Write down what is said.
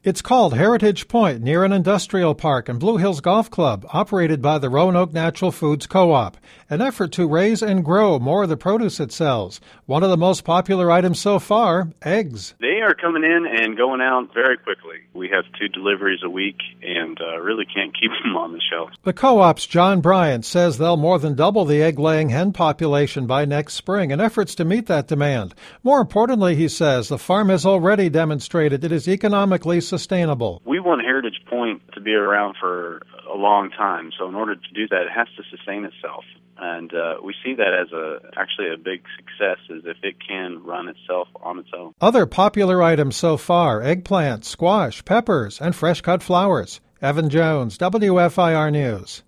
It's called Heritage Point, near an industrial park and Blue Hills Golf Club, operated by the Roanoke Natural Foods Co-op, an effort to raise and grow more of the produce it sells. One of the most popular items so far, eggs. They are coming in and going out very quickly. We have 2 deliveries a week and really can't keep them on the shelf. The Co-op's John Bryant says they'll more than double the egg-laying hen population by next spring in efforts to meet that demand. More importantly, he says, the farm has already demonstrated it is economically sustainable. We want Heritage Point to be around for a long time, so in order to do that, it has to sustain itself. And we see that as actually a big success, is if it can run itself on its own. Other popular items so far, eggplant, squash, peppers, and fresh-cut flowers. Evan Jones, WFIR News.